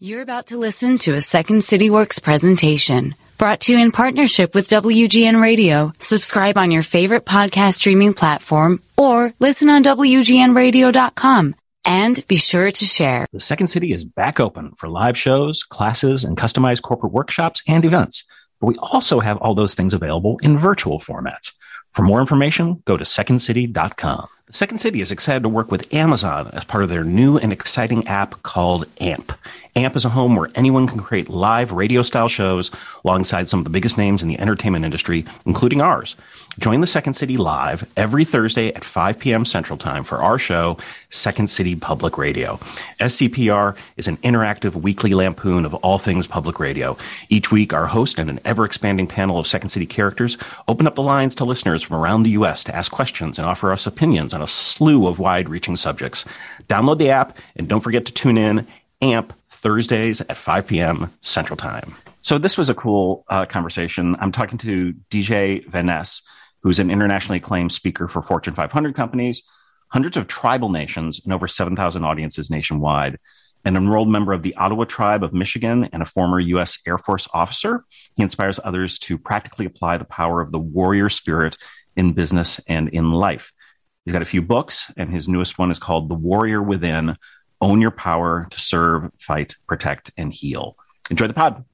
You're about to listen to a Second City Works presentation brought to you in partnership with WGN Radio. Subscribe on your favorite podcast streaming platform or listen on WGNradio.com. And be sure to share. The Second City is back open for live shows, classes, and customized corporate workshops and events. But we also have all those things available in virtual formats. For more information, go to secondcity.com. The Second City is excited to work with Amazon as part of their new and exciting app called AMP. AMP is a home where anyone can create live radio-style shows alongside some of the biggest names in the entertainment industry, including ours. Join the Second City live every Thursday at 5 p.m. Central Time for our show, Second City Public Radio. SCPR is an interactive weekly lampoon of all things public radio. Each week, our host and an ever-expanding panel of Second City characters open up the lines to listeners from around the U.S. to ask questions and offer us opinions on a slew of wide-reaching subjects. Download the app, and don't forget to tune in AMP Thursdays at 5 p.m. Central Time. So this was a cool conversation. I'm talking to DJ Van Ness, who's an internationally acclaimed speaker for Fortune 500 companies, hundreds of tribal nations, and over 7,000 audiences nationwide. An enrolled member of the Ottawa Tribe of Michigan and a former U.S. Air Force officer, he inspires others to practically apply the power of the warrior spirit in business and in life. He's got a few books, and his newest one is called The Warrior Within: Own Your Power to Serve, Fight, Protect, and Heal. Enjoy the pod.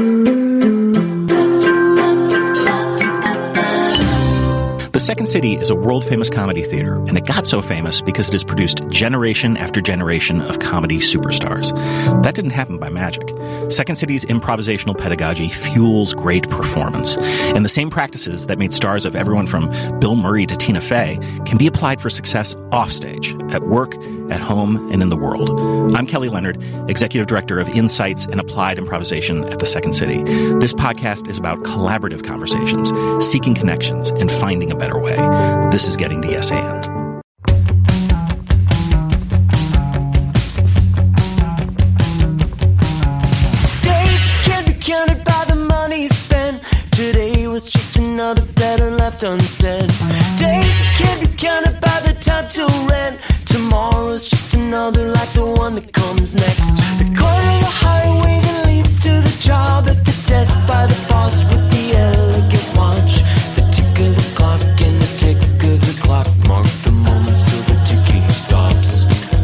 The Second City is a world-famous comedy theater, and it got so famous because it has produced generation after generation of comedy superstars. That didn't happen by magic. Second City's improvisational pedagogy fuels great performance, and the same practices that made stars of everyone from Bill Murray to Tina Fey can be applied for success offstage, at work, at home, and in the world. I'm Kelly Leonard, Executive Director of Insights and Applied Improvisation at the Second City. This podcast is about collaborative conversations, seeking connections, and finding a better way. This is Getting to Yes And. Days can't be counted by the money spent. Today was just another letter left unsaid. Days can't be counted by the time to rent. Tomorrow's just another like the one that comes next. The corner of the highway that leads to the job, at the desk by the boss with the elegant watch. The tick of the clock and the tick of the clock mark the moments till the ticking stops.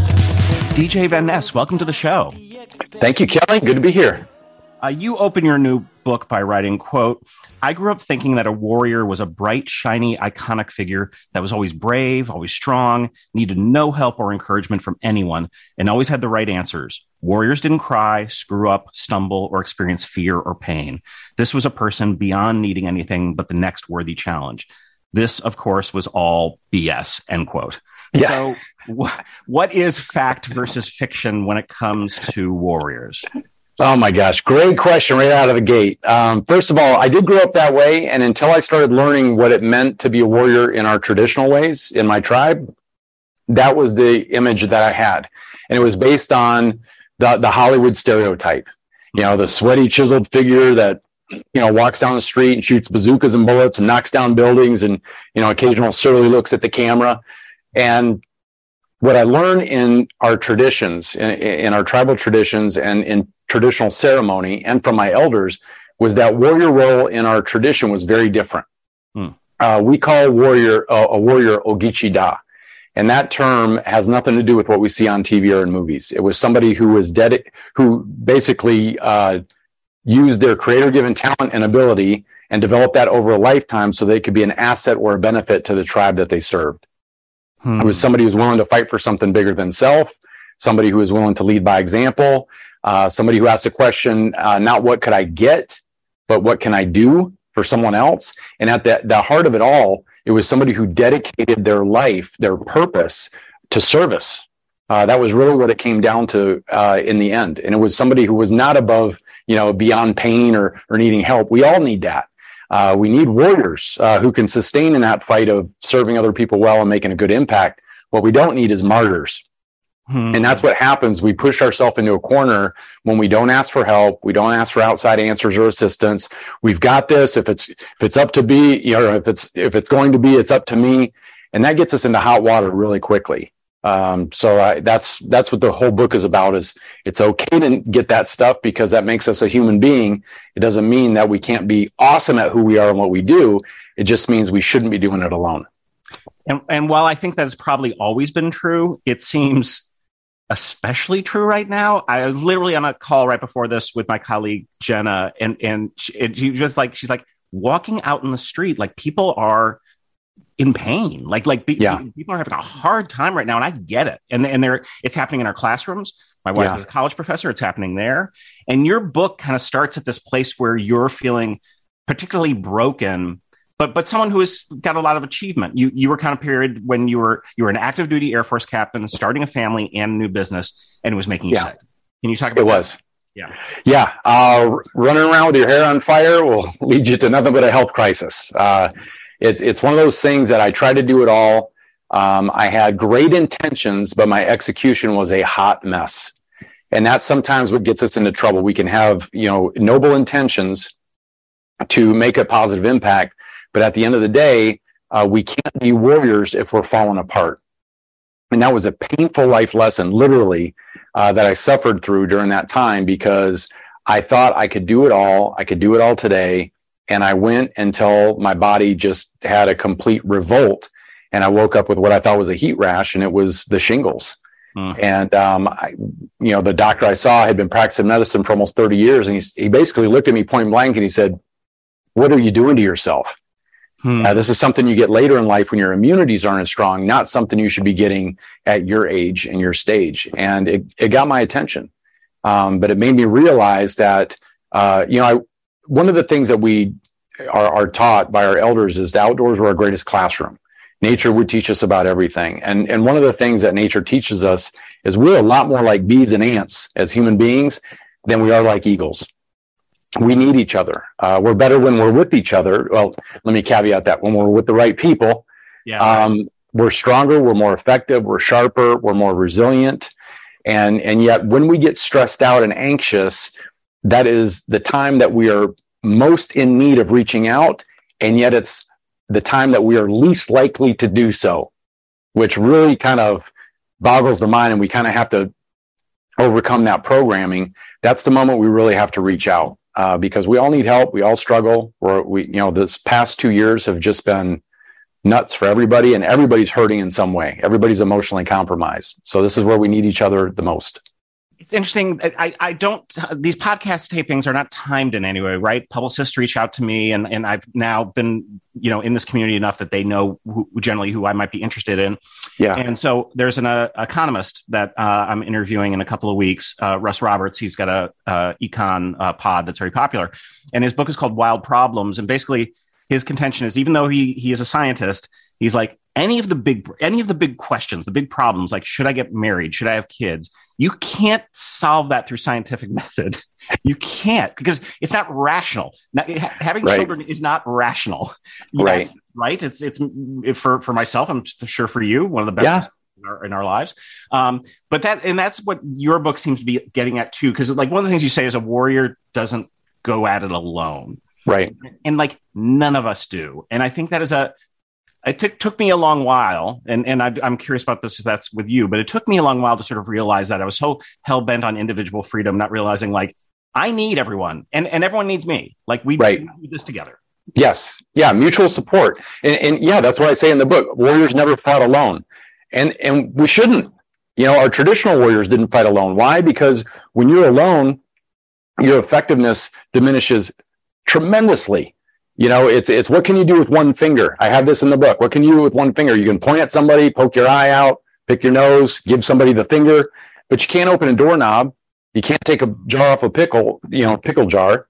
DJ Van Ness, welcome to the show. Thank you, Kelly. Good to be here. You open your new book by writing, quote, "I grew up thinking that a warrior was a bright, shiny, iconic figure that was always brave, always strong, needed no help or encouragement from anyone, and always had the right answers. Warriors didn't cry, screw up, stumble, or experience fear or pain. This was a person beyond needing anything but the next worthy challenge. This, of course, was all BS," end quote. Yeah. So what is fact versus fiction when it comes to warriors? Oh my gosh, great question right out of the gate. First of all, I did grow up that way, and until I started learning what it meant to be a warrior in our traditional ways in my tribe, that was the image that I had. And it was based on the Hollywood stereotype. You know, the sweaty, chiseled figure that, walks down the street and shoots bazookas and bullets and knocks down buildings and, occasional surly looks at the camera. And what I learned in our traditions, in our tribal traditions and in traditional ceremony and from my elders, was that warrior role in our tradition was very different. We call a warrior Ogichida. And that term has nothing to do with what we see on TV or in movies. It was somebody who was who basically used their creator-given talent and ability and developed that over a lifetime so they could be an asset or a benefit to the tribe that they served. It was somebody who was willing to fight for something bigger than self, somebody who was willing to lead by example, somebody who asked the question, not what could I get, but what can I do for someone else? And at the heart of it all, it was somebody who dedicated their life, their purpose to service. That was really what it came down to in the end. And it was somebody who was not above, beyond pain or needing help. We all need that. We need warriors who can sustain in that fight of serving other people well and making a good impact. What we don't need is martyrs. And that's what happens. We push ourselves into a corner when we don't ask for help. We don't ask for outside answers or assistance. We've got this. If it's up to be, if it's going to be, it's up to me. And that gets us into hot water really quickly. That's what the whole book is about. Is it's okay to get that stuff because that makes us a human being. It doesn't mean that we can't be awesome at who we are and what we do. It just means we shouldn't be doing it alone. And while I think that's probably always been true, it seems especially true right now. I was literally on a call right before this with my colleague Jenna, and she was like, she's like, walking out in the street, like people are in pain, people are having a hard time right now, and I get it. And it's happening in our classrooms. My wife is a college professor; it's happening there. And your book kind of starts at this place where you're feeling particularly broken. But someone who has got a lot of achievement. You were kind of period when you were an active duty Air Force captain, starting a family and a new business, and it was making you sick. Can you talk about that? Running around with your hair on fire will lead you to nothing but a health crisis. It's one of those things that I tried to do it all. I had great intentions, but my execution was a hot mess, and that's sometimes what gets us into trouble. We can have noble intentions to make a positive impact. But at the end of the day, we can't be warriors if we're falling apart. And that was a painful life lesson, literally, that I suffered through during that time because I thought I could do it all. I could do it all today. And I went until my body just had a complete revolt. And I woke up with what I thought was a heat rash, and it was the shingles. And, the doctor I saw had been practicing medicine for almost 30 years. And he basically looked at me point blank and he said, "What are you doing to yourself? This is something you get later in life when your immunities aren't as strong, not something you should be getting at your age and your stage." And it got my attention. But it made me realize that, one of the things that we are taught by our elders is the outdoors are our greatest classroom. Nature would teach us about everything. And one of the things that nature teaches us is we're a lot more like bees and ants as human beings than we are like eagles. We need each other. We're better when we're with each other. Well, let me caveat that. When we're with the right people, we're stronger, we're more effective, we're sharper, we're more resilient. And yet when we get stressed out and anxious, that is the time that we are most in need of reaching out. And yet it's the time that we are least likely to do so, which really kind of boggles the mind. And we kind of have to overcome that programming. That's the moment we really have to reach out. Because we all need help. We all struggle. This past 2 years have just been nuts for everybody, and everybody's hurting in some way. Everybody's emotionally compromised. So this is where we need each other the most. It's interesting. These podcast tapings are not timed in any way, right? Publicists reach out to me, and I've now been, in this community enough that they know generally who I might be interested in. Yeah. And so there's an economist that I'm interviewing in a couple of weeks, Russ Roberts. He's got a econ pod that's very popular, and his book is called Wild Problems. And basically, his contention is, even though he is a scientist, he's like, any of the big questions, the big problems, like should I get married, should I have kids? You can't solve that through scientific method. You can't, because it's not rational. Having children is not rational. Yet, right? It's for myself. I'm sure for you, one of the best in our lives. But that's what your book seems to be getting at too. Because like one of the things you say is a warrior doesn't go at it alone, right? And like none of us do. And I think that is it took me a long while, and I'm curious about this if that's with you, but it took me a long while to sort of realize that I was so hell-bent on individual freedom, not realizing like I need everyone and everyone needs me. Like we do this together. Yes. Yeah. Mutual support. And that's what I say in the book. Warriors never fought alone. And we shouldn't. Our traditional warriors didn't fight alone. Why? Because when you're alone, your effectiveness diminishes tremendously. It's what can you do with one finger? I have this in the book. What can you do with one finger? You can point at somebody, poke your eye out, pick your nose, give somebody the finger, but you can't open a doorknob. You can't take a jar off a pickle jar.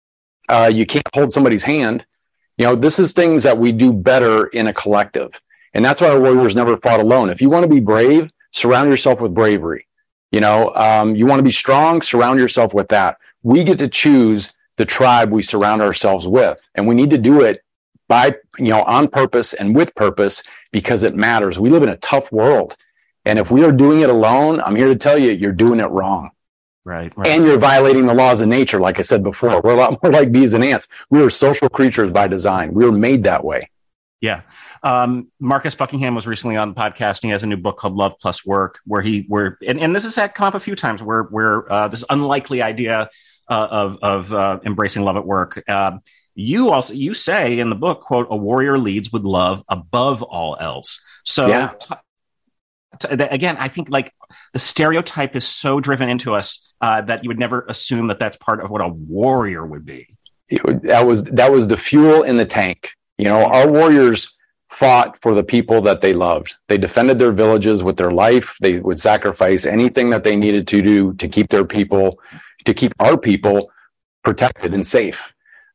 You can't hold somebody's hand. This is things that we do better in a collective. And that's why our warriors never fought alone. If you want to be brave, surround yourself with bravery. You want to be strong, surround yourself with that. We get to choose the tribe we surround ourselves with. And we need to do it by, on purpose and with purpose, because it matters. We live in a tough world. And if we are doing it alone, I'm here to tell you, you're doing it wrong. Right. And you're violating the laws of nature. Like I said before, we're a lot more like bees and ants. We are social creatures by design. We were made that way. Yeah. Marcus Buckingham was recently on the podcast, and he has a new book called Love Plus Work, and this has come up a few times where this unlikely idea of embracing love at work. You say in the book, quote, "A warrior leads with love above all else." So Yeah. Again, I think like the stereotype is so driven into us that you would never assume that that's part of what a warrior would be. That was the fuel in the tank. Our warriors fought for the people that they loved. They defended their villages with their life. They would sacrifice anything that they needed to do to keep their people, to keep our people protected and safe.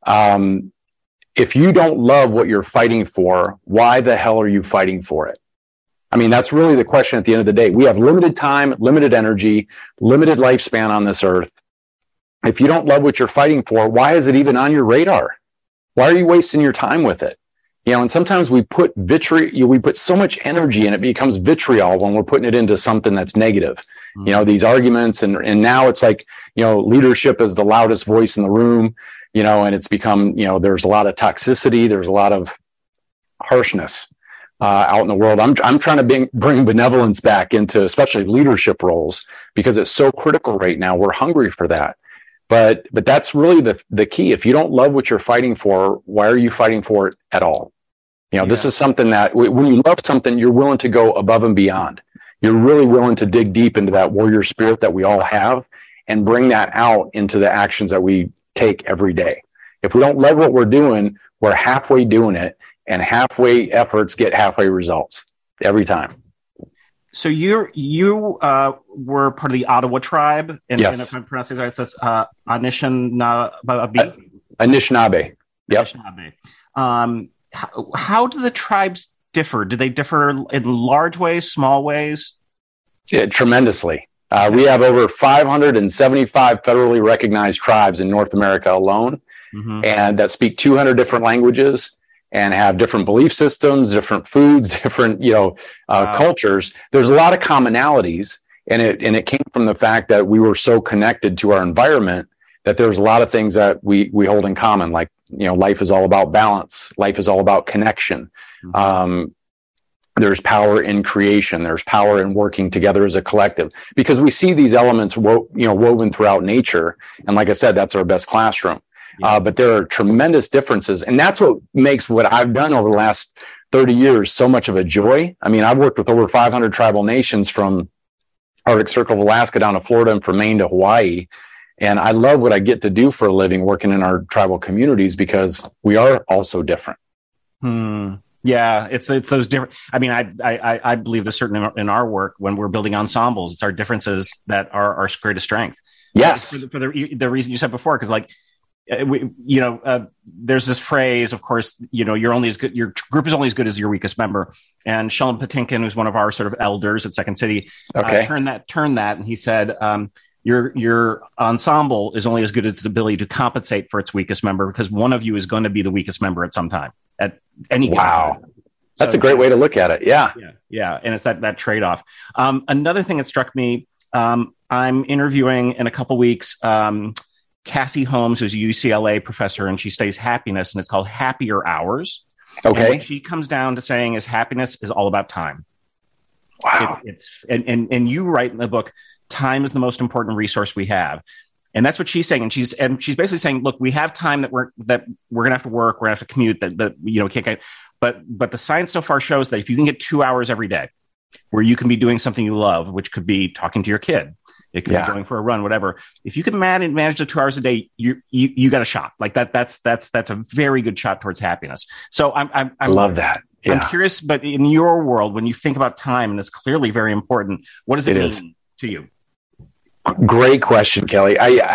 If you don't love what you're fighting for, why the hell are you fighting for it? I mean, that's really the question at the end of the day. We have limited time, limited energy, limited lifespan on this earth. If you don't love what you're fighting for, why is it even on your radar? Why are you wasting your time with it? And sometimes we put we put so much energy and it becomes vitriol when we're putting it into something that's negative. These arguments, and now it's like, leadership is the loudest voice in the room, and it's become, there's a lot of toxicity. There's a lot of harshness out in the world. I'm trying to bring benevolence back into especially leadership roles because it's so critical right now. We're hungry for that. But that's really the key. If you don't love what you're fighting for, why are you fighting for it at all? This is something that when you love something, you're willing to go above and beyond. You're really willing to dig deep into that warrior spirit that we all have and bring that out into the actions that we take every day. If we don't love what we're doing, we're halfway doing it, and halfway efforts get halfway results every time. So you were part of the Ottawa tribe, and yes. And if I'm pronouncing it right, it says Anishinaabe. Anishinaabe. Yep. Anishinaabe. How do the tribes differ? Do they differ in large ways, small ways? Yeah, tremendously. We have over 575 federally recognized tribes in North America alone, and that speak 200 different languages and have different belief systems, different foods, different cultures. There's a lot of commonalities, and it came from the fact that we were so connected to our environment that there's a lot of things that we hold in common. Like, life is all about balance. Life is all about connection. There's power in creation. There's power in working together as a collective, because we see these elements woven throughout nature. And like I said, that's our best classroom. But there are tremendous differences. And that's what makes what I've done over the last 30 years so much of a joy. I mean, I've worked with over 500 tribal nations from Arctic Circle of Alaska down to Florida and from Maine to Hawaii. And I love what I get to do for a living working in our tribal communities because we are all so different. Yeah, it's those different. I mean, I believe this certain in our work when we're building ensembles, it's our differences that are our greatest strength. Yes, for the reason you said before, because like there's this phrase, of course, you're only as good. Your group is only as good as your weakest member. And Sheldon Patinkin, who's one of our sort of elders at Second City, turned that, and he said, your ensemble is only as good as its ability to compensate for its weakest member, because one of you is going to be the weakest member at some time. At any given time. That's a great way to look at it. Yeah. And it's that trade-off. Another thing that struck me, I'm interviewing in a couple weeks Cassie Holmes, who's a UCLA professor, and she studies happiness, and it's called Happier Hours. Okay. And what she comes down to saying is happiness is all about time. Wow. And you write in the book, time is the most important resource we have. And that's what she's saying. And she's basically saying, look, we have time that we're going to have to work. We're going to have to commute that can't get, but the science so far shows that if you can get 2 hours every day where you can be doing something you love, which could be talking to your kid, it could be going for a run, whatever. If you can manage the 2 hours a day, you got a shot like that. That's a very good shot towards happiness. So I love that. Yeah. I'm curious, but in your world, when you think about time, and it's clearly very important, what does it mean to you? Great question, Kelly.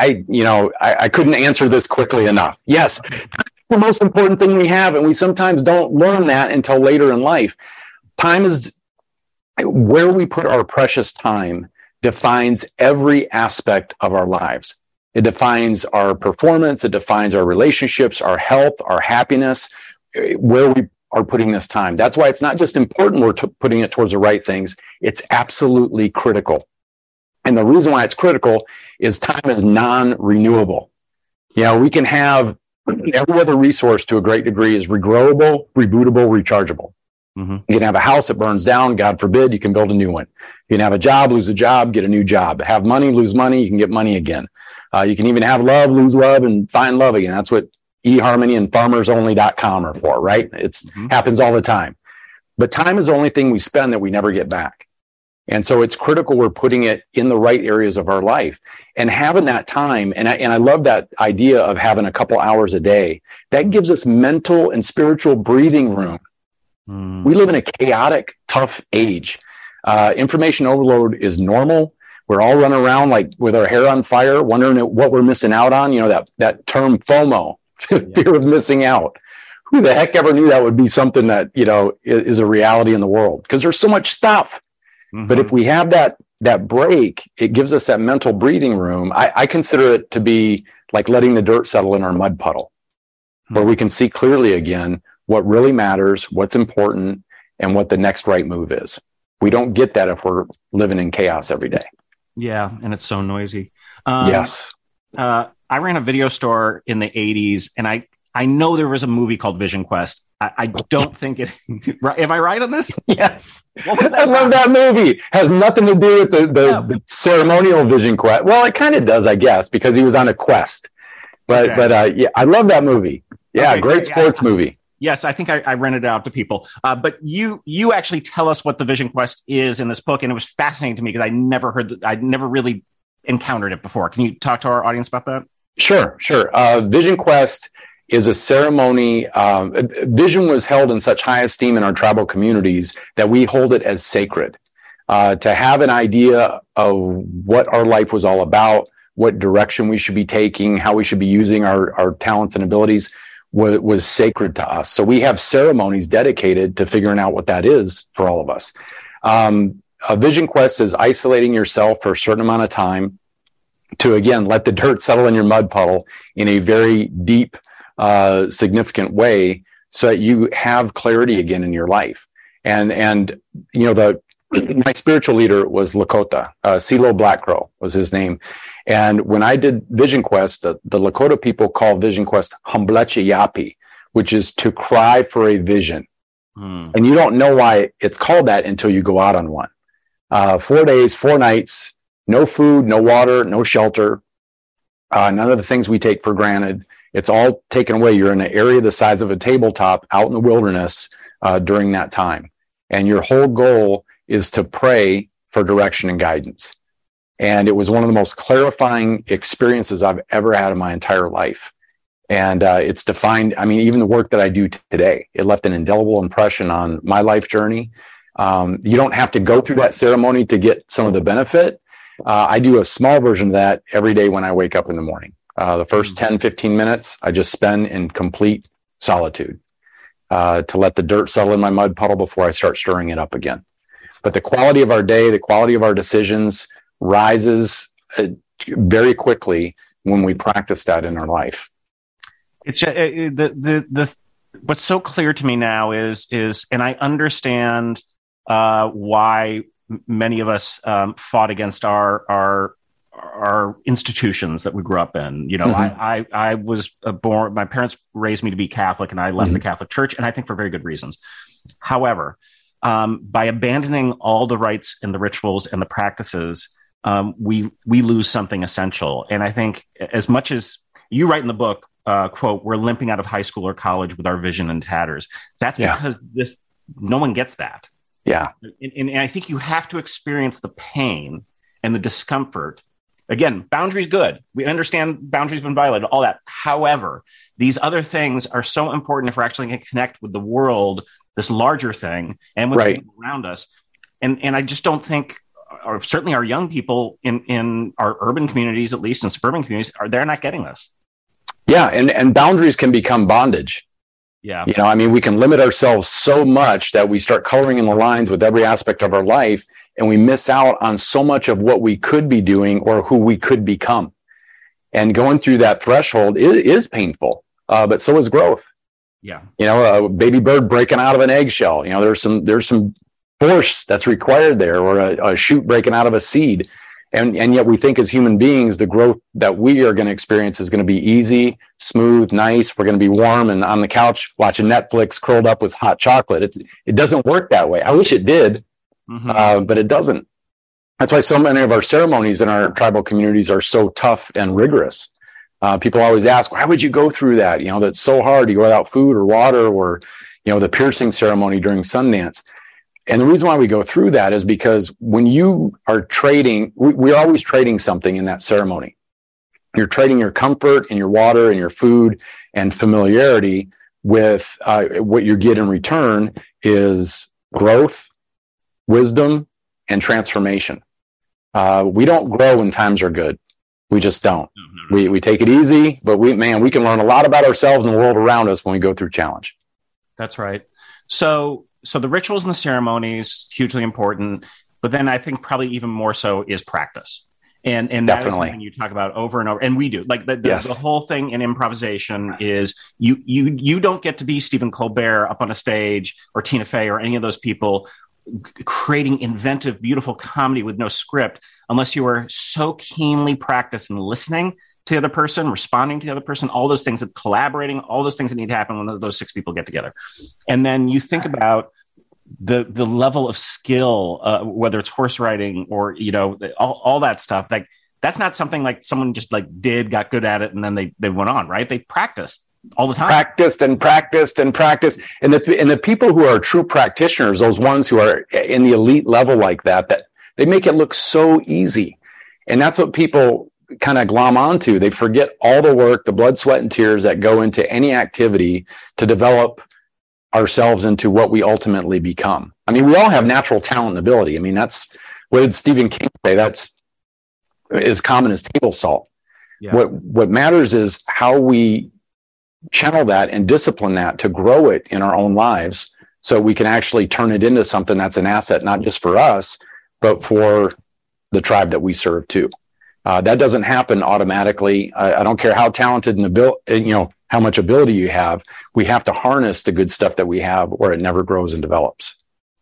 I couldn't answer this quickly enough. Yes, the most important thing we have, and we sometimes don't learn that until later in life. Time is where we put our precious time defines every aspect of our lives. It defines our performance. It defines our relationships, our health, our happiness, where we are putting this time. That's why it's not just important we're putting it towards the right things. It's absolutely critical. And the reason why it's critical is time is non-renewable. We can have every other resource to a great degree is regrowable, rebootable, rechargeable. Mm-hmm. You can have a house that burns down, God forbid, you can build a new one. You can have a job, lose a job, get a new job. Have money, lose money, you can get money again. You can even have love, lose love, and find love again. That's what eHarmony and FarmersOnly.com are for, right? It's happens all the time. But time is the only thing we spend that we never get back. And so it's critical we're putting it in the right areas of our life and having that time. And I love that idea of having a couple hours a day. That gives us mental and spiritual breathing room. We live in a chaotic, tough age. Information overload is normal. We're all running around like with our hair on fire, wondering what we're missing out on. You know, that term FOMO, fear of missing out. Who the heck ever knew that would be something that, you know, is a reality in the world? Because there's so much stuff. But if we have that break, it gives us that mental breathing room. I consider it to be like letting the dirt settle in our mud puddle, where we can see clearly again what really matters, what's important, and what the next right move is. We don't get that if we're living in chaos every day. Yeah, and it's so noisy. Yes. I ran a video store in the 80s, and I know there was a movie called Vision Quest. I don't think it... Am I right on this? Yes. What was that? I love that movie. Has nothing to do with the ceremonial Vision Quest. Well, it kind of does, I guess, because he was on a quest. But yeah, I love that movie. Yeah, okay, great sports movie. Yes, I think I rented it out to people. But you actually tell us what the Vision Quest is in this book, and it was fascinating to me because I'd never really encountered it before. Can you talk to our audience about that? Sure. Vision Quest is a ceremony. Vision was held in such high esteem in our tribal communities that we hold it as sacred. To have an idea of what our life was all about, what direction we should be taking, how we should be using our talents and abilities was sacred to us. So we have ceremonies dedicated to figuring out what that is for all of us. A Vision Quest is isolating yourself for a certain amount of time to, again, let the dirt settle in your mud puddle in a very deep, significant way so that you have clarity again in your life. And you know, my spiritual leader was Lakota. CeeLo Black Crow was his name. And when I did Vision Quest, the Lakota people call Vision Quest Humbleche Yapi, which is to cry for a vision. And you don't know why it's called that until you go out on one. 4 days, 4 nights, no food, no water, no shelter, none of the things we take for granted. It's all taken away. You're in an area the size of a tabletop out in the wilderness during that time. And your whole goal is to pray for direction and guidance. And it was one of the most clarifying experiences I've ever had in my entire life. And it's defined, I mean, even the work that I do today, it left an indelible impression on my life journey. You don't have to go through that ceremony to get some of the benefit. I do a small version of that every day when I wake up in the morning. The first 10, 15 minutes, I just spend in complete solitude to let the dirt settle in my mud puddle before I start stirring it up again. But the quality of our day, the quality of our decisions rises very quickly when we practice that in our life. It's what's so clear to me now is, and I understand why many of us fought against our institutions that we grew up in. You know, I was born, my parents raised me to be Catholic, and I left the Catholic Church, and I think for very good reasons. However, by abandoning all the rites and the rituals and the practices, we lose something essential. And I think as much as you write in the book, quote, we're limping out of high school or college with our vision in tatters. That's because no one gets that. Yeah. And I think you have to experience the pain and the discomfort. Again, boundaries good. We understand boundaries been violated, all that. However, these other things are so important if we're actually going to connect with the world, this larger thing, and with people around us. And I just don't think, or certainly our young people in our urban communities, at least in suburban communities, they're not getting this. Yeah, and boundaries can become bondage. Yeah. You know, I mean, we can limit ourselves so much that we start coloring in the lines with every aspect of our life, and we miss out on so much of what we could be doing or who we could become. And going through that threshold is painful, but so is growth. Yeah. You know, a baby bird breaking out of an eggshell, you know, there's some force that's required there, or a shoot breaking out of a seed. And yet we think as human beings, the growth that we are going to experience is going to be easy, smooth, nice. We're going to be warm and on the couch watching Netflix, curled up with hot chocolate. It doesn't work that way. I wish it did, but it doesn't. That's why so many of our ceremonies in our tribal communities are so tough and rigorous. People always ask, why would you go through that? That's so hard. You go without food or water, or, the piercing ceremony during Sundance. And the reason why we go through that is because when you are trading, we're always trading something in that ceremony. You're trading your comfort and your water and your food and familiarity with what you get in return is growth, wisdom, and transformation. We don't grow when times are good. We just don't. We take it easy, but we can learn a lot about ourselves and the world around us when we go through challenge. That's right. So the rituals and the ceremonies, hugely important, but then I think probably even more so is practice. And that Definitely. Is something you talk about over and over. And we do. Like the whole thing in improvisation is you don't get to be Stephen Colbert up on a stage, or Tina Fey, or any of those people creating inventive, beautiful comedy with no script unless you are so keenly practiced in listening to the other person, responding to the other person, all those things, collaborating, all those things that need to happen when those six people get together. And then you think about the level of skill, whether it's horse riding or, all that stuff. Like, that's not something like someone just got good at it and then they went on, right? They practiced all the time. Practiced. And the people who are true practitioners, those ones who are in the elite level like that they make it look so easy. And that's what people kind of glom onto. They forget all the work, the blood, sweat, and tears that go into any activity to develop ourselves into what we ultimately become. I mean, we all have natural talent and ability. I mean, that's what did Stephen King say? That's as common as table salt. Yeah. What matters is how we channel that and discipline that to grow it in our own lives, so we can actually turn it into something that's an asset, not just for us, but for the tribe that we serve too. That doesn't happen automatically. I don't care how talented and how much ability you have. We have to harness the good stuff that we have, or it never grows and develops.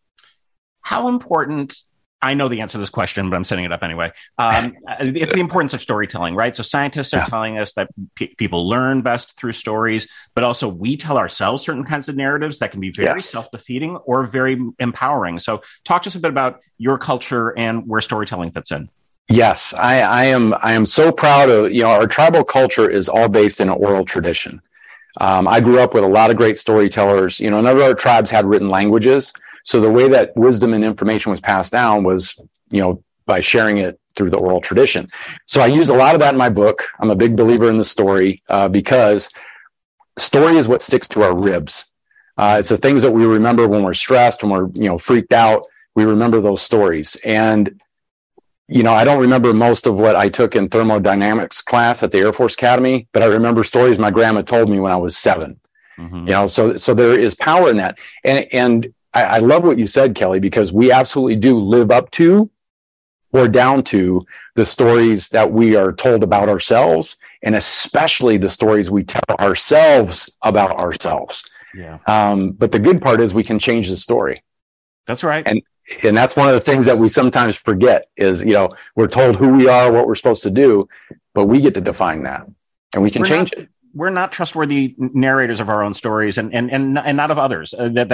How important? I know the answer to this question, but I'm setting it up anyway. It's the importance of storytelling, right? So scientists are telling us that people learn best through stories, but also we tell ourselves certain kinds of narratives that can be very self-defeating or very empowering. So talk to us a bit about your culture and where storytelling fits in. Yes, I am so proud of, our tribal culture is all based in an oral tradition. I grew up with a lot of great storytellers. None of our tribes had written languages. So the way that wisdom and information was passed down was, by sharing it through the oral tradition. So I use a lot of that in my book. I'm a big believer in the story because story is what sticks to our ribs. It's the things that we remember when we're stressed, when we're, freaked out. We remember those stories. And I don't remember most of what I took in thermodynamics class at the Air Force Academy, but I remember stories my grandma told me when I was 7. Mm-hmm. So there is power in that. And I love what you said, Kelly, because we absolutely do live up to or down to the stories that we are told about ourselves, and especially the stories we tell ourselves about ourselves. Yeah. But the good part is we can change the story. That's right. And that's one of the things that we sometimes forget is, we're told who we are, what we're supposed to do, but we get to define that, and we can change it. We're not trustworthy narrators of our own stories and not of others. But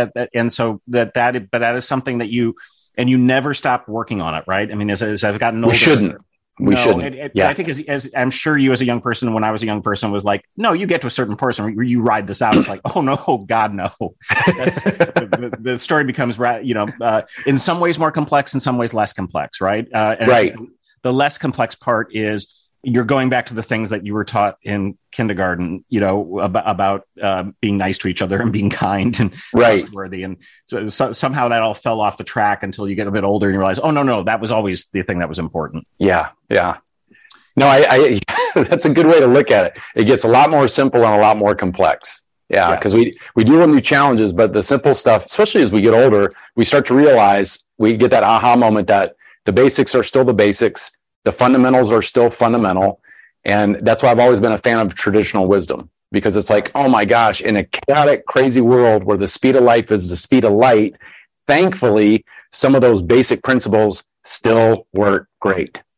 that is something that you never stop working on it, right? I mean, as I've gotten older, we shouldn't. I think as I'm sure you as a young person, when I was a young person, was like, no, you get to a certain person where you ride this out. It's like, oh no, God, no. That's, the story becomes, in some ways more complex, in some ways less complex, right? Right. The less complex part is you're going back to the things that you were taught in kindergarten, about being nice to each other and being kind and trustworthy. And so somehow that all fell off the track until you get a bit older and you realize, oh, no, that was always the thing that was important. Yeah. Yeah. No, I that's a good way to look at it. It gets a lot more simple and a lot more complex. Yeah. Because we deal with new challenges, but the simple stuff, especially as we get older, we start to realize, we get that aha moment that the basics are still the basics. The fundamentals are still fundamental. And that's why I've always been a fan of traditional wisdom, because it's like, oh my gosh, in a chaotic, crazy world where the speed of life is the speed of light, thankfully, some of those basic principles still work great.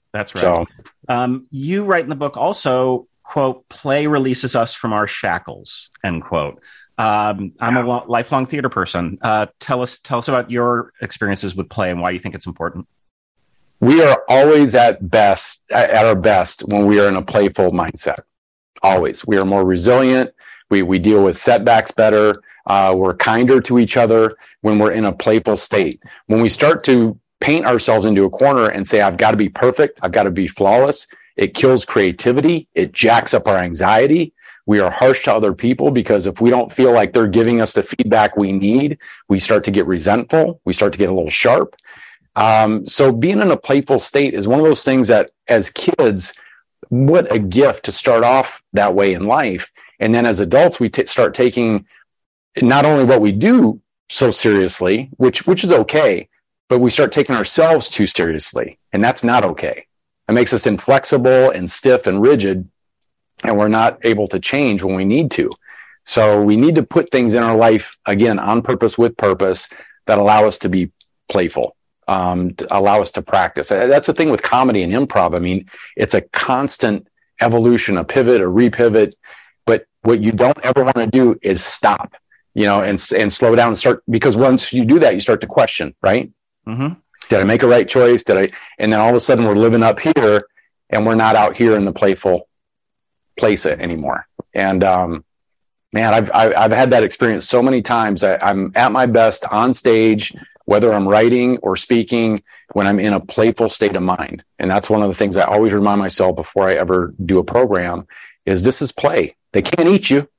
That's right. So, you write in the book also, quote, play releases us from our shackles, end quote. I'm a lifelong theater person. Tell us about your experiences with play and why you think it's important. We are always at our best when we are in a playful mindset. Always. We are more resilient. We deal with setbacks better. We're kinder to each other when we're in a playful state. When we start to paint ourselves into a corner and say, I've got to be perfect, I've got to be flawless, it kills creativity. It jacks up our anxiety. We are harsh to other people because if we don't feel like they're giving us the feedback we need, we start to get resentful. We start to get a little sharp. So being in a playful state is one of those things that as kids, what a gift to start off that way in life. And then as adults, we start taking not only what we do so seriously, which is okay, but we start taking ourselves too seriously. And that's not okay. It makes us inflexible and stiff and rigid, and we're not able to change when we need to. So we need to put things in our life, again, on purpose, with purpose, that allow us to be playful, to allow us to practice. That's the thing with comedy and improv. I mean, it's a constant evolution, a pivot, a repivot. But what you don't ever want to do is stop, and slow down and start, because once you do that, you start to question, right? Mm-hmm. Did I make a right choice? And then all of a sudden we're living up here and we're not out here in the playful place anymore. And, man, I've had that experience so many times. I'm at my best on stage, whether I'm writing or speaking, when I'm in a playful state of mind. And that's one of the things I always remind myself before I ever do a program is this is play. They can't eat you,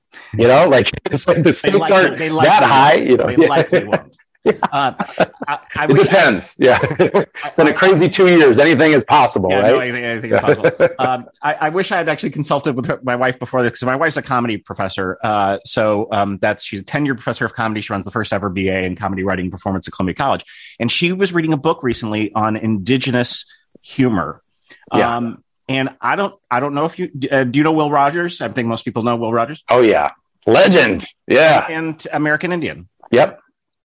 it's like the stakes aren't that high. They likely won't. It depends. It's been a crazy 2 years. Anything is possible, right? No, anything is possible. I wish I had actually consulted with my wife before this, because my wife's a comedy professor. She's a tenured professor of comedy. She runs the first ever BA in comedy writing and performance at Columbia College. And she was reading a book recently on indigenous humor. And I don't know if you do you know Will Rogers? I think most people know Will Rogers. Oh yeah, legend. Yeah, and American Indian. Yep.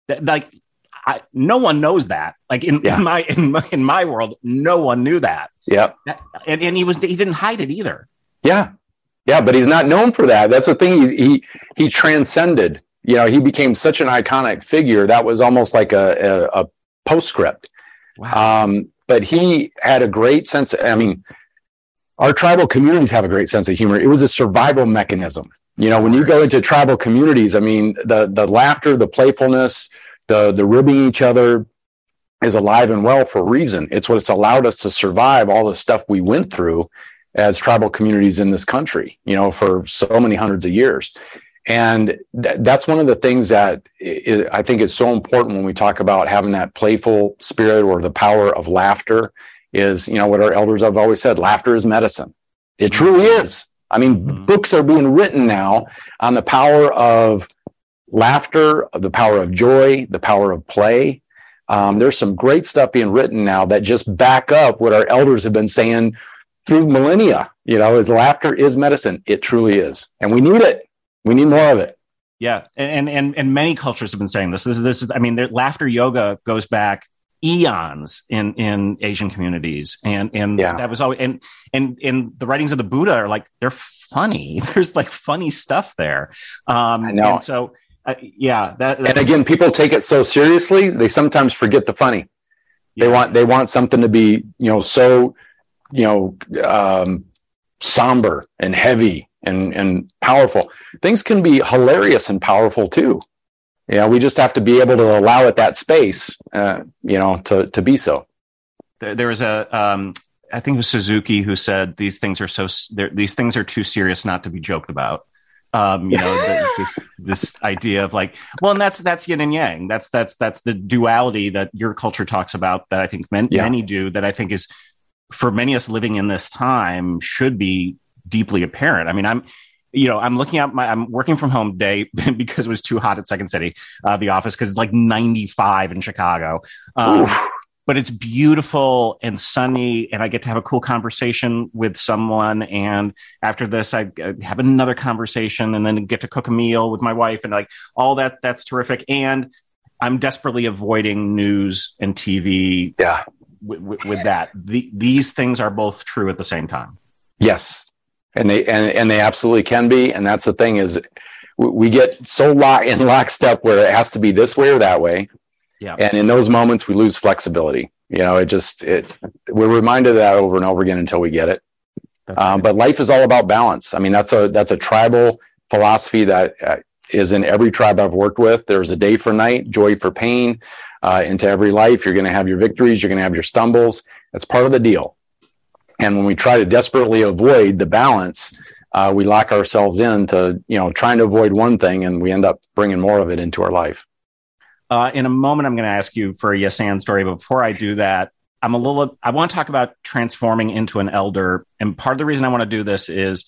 No one knows that. Like in my world, no one knew that. Yeah, and he didn't hide it either. Yeah, but he's not known for that. That's the thing. He transcended. He became such an iconic figure that was almost like a postscript. Wow. But he had a great sense. Our tribal communities have a great sense of humor. It was a survival mechanism. When you go into tribal communities, the laughter, the playfulness, the ribbing each other is alive and well for a reason. It's what's allowed us to survive all the stuff we went through as tribal communities in this country, for so many hundreds of years. And that's one of the things that I think is so important when we talk about having that playful spirit or the power of laughter is, what our elders have always said, laughter is medicine. It truly is. Books are being written now on the power of laughter, the power of joy, the power of play. There's some great stuff being written now that just back up what our elders have been saying through millennia, is laughter is medicine. It truly is. And we need it. We need more of it. Yeah. And many cultures have been saying this. This is laughter yoga goes back eons in Asian communities. And that was always, and the writings of the Buddha are like, they're funny. There's like funny stuff there. I know. And so, and again, people take it so seriously, they sometimes forget the funny. Yeah. They want something to be, somber and heavy and powerful. Things can be hilarious and powerful too. We just have to be able to allow it that space, to be so. There was I think it was Suzuki who said these things are too serious not to be joked about. This idea of like, well, and that's yin and yang. That's the duality that your culture talks about. That I think many do. That I think is for many of us living in this time should be deeply apparent. I'm looking at I'm working from home today because it was too hot at Second City, the office, because it's like 95 in Chicago. But it's beautiful and sunny, and I get to have a cool conversation with someone. And after this, I have another conversation and then get to cook a meal with my wife, and like all that. That's terrific. And I'm desperately avoiding news and TV with that. These things are both true at the same time. Yes. And they absolutely can be. And that's the thing is we get so in lockstep where it has to be this way or that way. Yeah. And in those moments we lose flexibility. We're reminded of that over and over again until we get it. Right. But life is all about balance. I mean, that's a tribal philosophy that is in every tribe I've worked with. There's a day for night, joy for pain. Into every life, you're going to have your victories, you're going to have your stumbles. That's part of the deal. And when we try to desperately avoid the balance, we lock ourselves into, trying to avoid one thing, and we end up bringing more of it into our life. In a moment, I'm going to ask you for a yes and story. But before I do that, I want to talk about transforming into an elder. And part of the reason I want to do this is,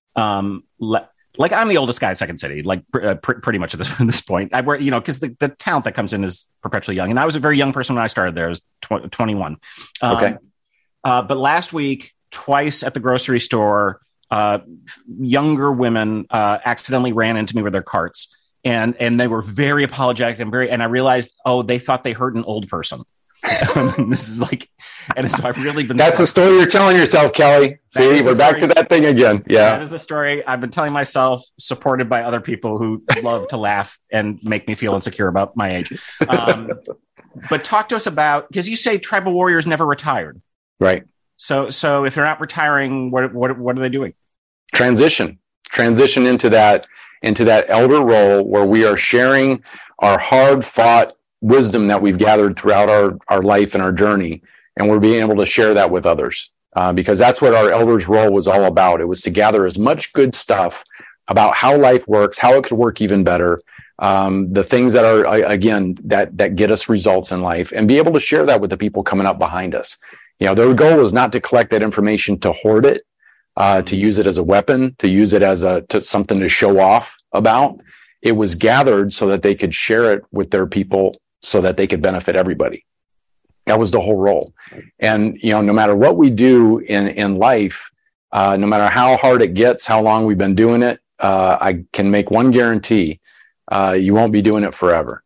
like I'm the oldest guy at Second City, like pretty much at this point. I work, because the talent that comes in is perpetually young. And I was a very young person when I started there. I was 21. Okay. But last week, twice at the grocery store, younger women accidentally ran into me with their carts. And they were very apologetic and I realized, they thought they hurt an old person. This is like, and so I've really been. That's a story you're telling yourself, Kelly. See, we're back to that thing again. Yeah, that is a story I've been telling myself, supported by other people who love to laugh and make me feel insecure about my age. But talk to us about, because you say tribal warriors never retired, right? So if they're not retiring, what are they doing? Transition into that elder role where we are sharing our hard fought wisdom that we've gathered throughout our life and our journey, and we're being able to share that with others, because that's what our elders' role was all about. It was to gather as much good stuff about how life works, how it could work even better, the things that are, again, that get us results in life, and be able to share that with the people coming up behind us. Their goal was not to collect that information to hoard it, to use it as a weapon, to use it as something to show off about. It was gathered so that they could share it with their people, so that they could benefit everybody. That was the whole role. And, no matter what we do in life, no matter how hard it gets, how long we've been doing it, I can make one guarantee, you won't be doing it forever.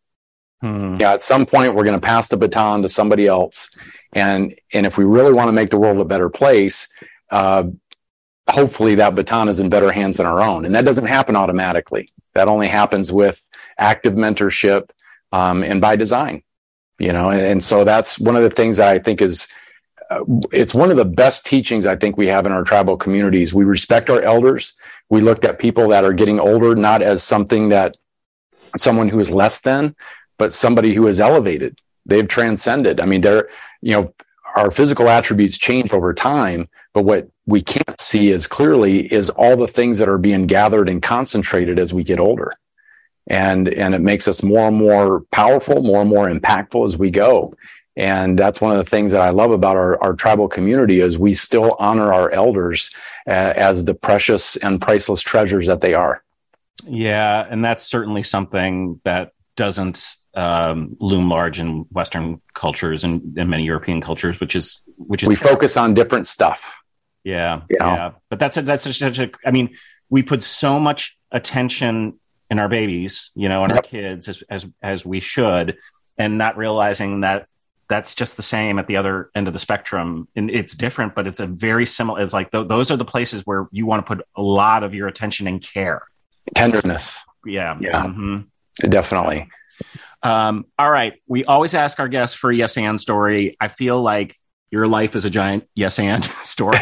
At some point, we're going to pass the baton to somebody else. And if we really want to make the world a better place, hopefully that baton is in better hands than our own. And that doesn't happen automatically. That only happens with active mentorship, and by design, and so that's one of the things that I think is, it's one of the best teachings I think we have in our tribal communities. We respect our elders. We looked at people that are getting older, not as someone who is less than, but somebody who is elevated. They've transcended. I mean, our physical attributes change over time, but what we can't see as clearly is all the things that are being gathered and concentrated as we get older. And it makes us more and more powerful, more and more impactful as we go. And that's one of the things that I love about our tribal community is we still honor our elders as the precious and priceless treasures that they are. Yeah, and that's certainly something that doesn't loom large in Western cultures and many European cultures, which is we focus on different stuff. Yeah. But that's such a. I mean, we put so much attention in our babies, and our kids as we should, and not realizing that that's just the same at the other end of the spectrum. And it's different, but it's a very similar. It's like those are the places where you want to put a lot of your attention and care, tenderness. Yeah. Mm-hmm. Definitely. All right. We always ask our guests for a yes and story. I feel like your life is a giant yes and story.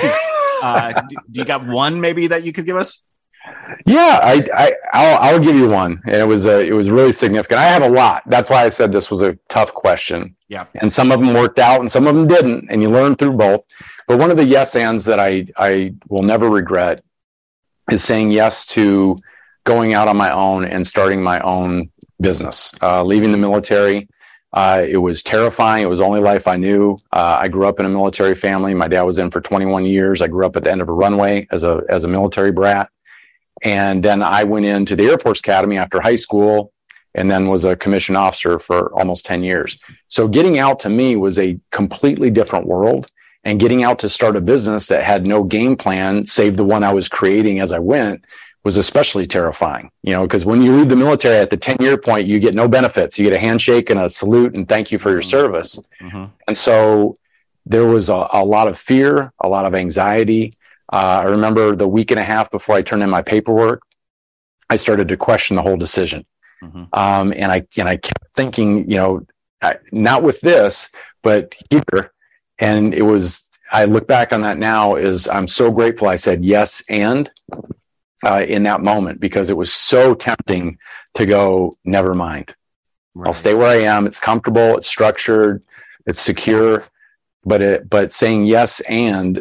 Do you got one maybe that you could give us? Yeah, I'll give you one. And it was really significant. I have a lot. That's why I said this was a tough question. Yeah. And some of them worked out and some of them didn't. And you learn through both. But one of the yes ands that I will never regret is saying yes to going out on my own and starting my own business. Leaving the military. It was terrifying. It was the only life I knew. I grew up in a military family. My dad was in for 21 years. I grew up at the end of a runway as a military brat. And then I went into the Air Force Academy after high school and then was a commissioned officer for almost 10 years. So getting out to me was a completely different world, and getting out to start a business that had no game plan, save the one I was creating as I went, was especially terrifying, because when you leave the military at the 10-year point, you get no benefits. You get a handshake and a salute and thank you for your service. Mm-hmm. And so there was a lot of fear, a lot of anxiety. I remember the week and a half before I turned in my paperwork, I started to question the whole decision. And I kept thinking, not with this, but here. And I look back on that now I'm so grateful I said yes and in that moment, because it was so tempting to go, never mind. Right. I'll stay where I am. It's comfortable, it's structured, it's secure. But saying yes and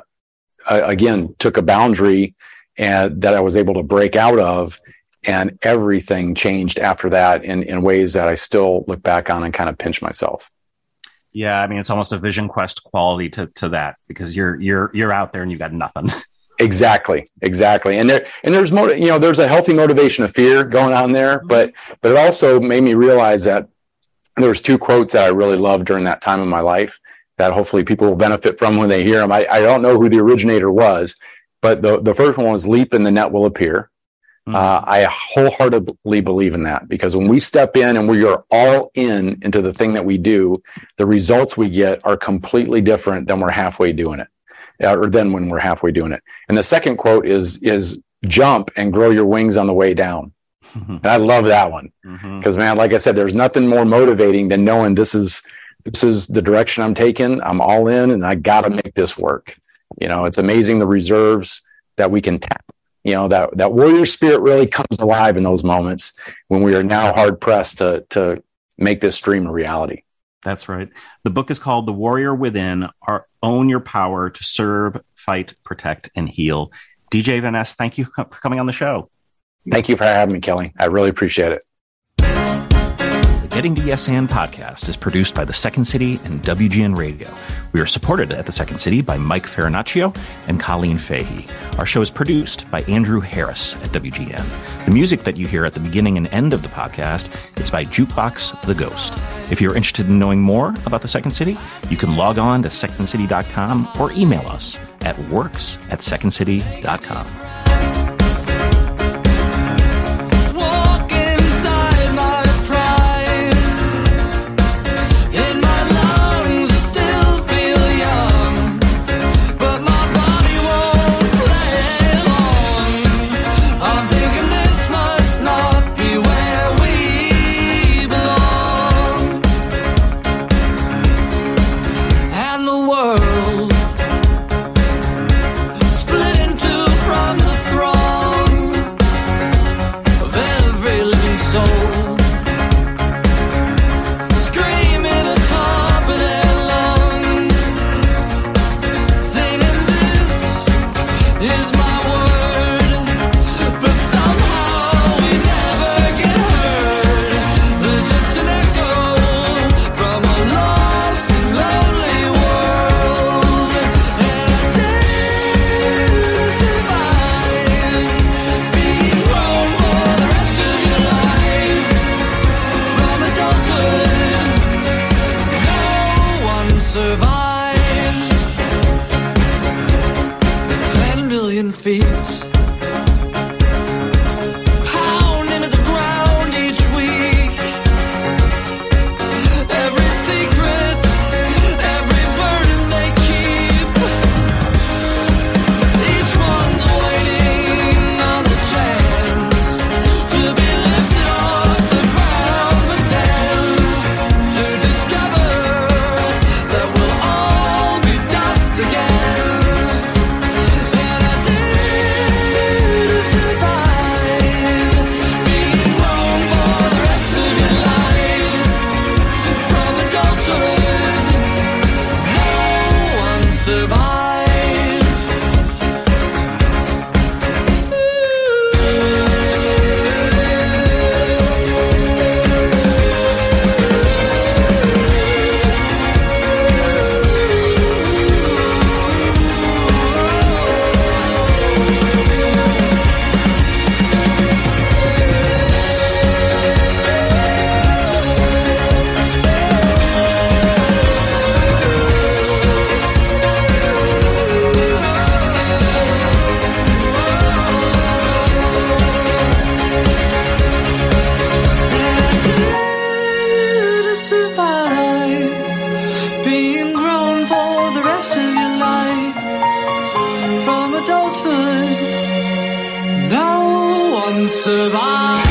again took a boundary that I was able to break out of, and everything changed after that in ways that I still look back on and kind of pinch myself. Yeah, I mean, it's almost a Vision Quest quality to that, because you're out there and you got nothing. Exactly. And there's there's a healthy motivation of fear going on there, but it also made me realize that there was 2 quotes that I really loved during that time in my life that hopefully people will benefit from when they hear them. I don't know who the originator was, but the first one was, leap and the net will appear. I wholeheartedly believe in that, because when we step in and we are all into the thing that we do, the results we get are completely different than we're halfway doing it, or than when we're halfway doing it. And the second quote is jump and grow your wings on the way down. And I love that one, because man, like I said, there's nothing more motivating than knowing this is the direction I'm taking. I'm all in, and I got to make this work. It's amazing the reserves that we can tap. That warrior spirit really comes alive in those moments when we are now hard pressed to make this dream a reality. That's right. The book is called The Warrior Within: Own Your Power to Serve, Fight, Protect, and Heal. DJ Van Ness, thank you for coming on the show. Thank you for having me, Kelly. I really appreciate it. The Getting to Yes And podcast is produced by The Second City and WGN Radio. We are supported at The Second City by Mike Farinaccio and Colleen Fahey. Our show is produced by Andrew Harris at WGN. The music that you hear at the beginning and end of the podcast is by Jukebox the Ghost. If you're interested in knowing more about The Second City, you can log on to secondcity.com or email us at works@secondcity.com. survive.